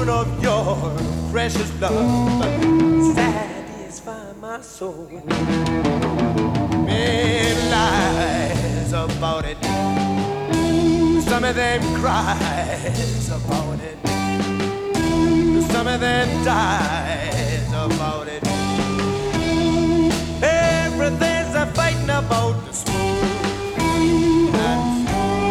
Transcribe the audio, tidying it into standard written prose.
tune of your precious love satisfy my soul. Many lies about it, some of them cries about it, some of them die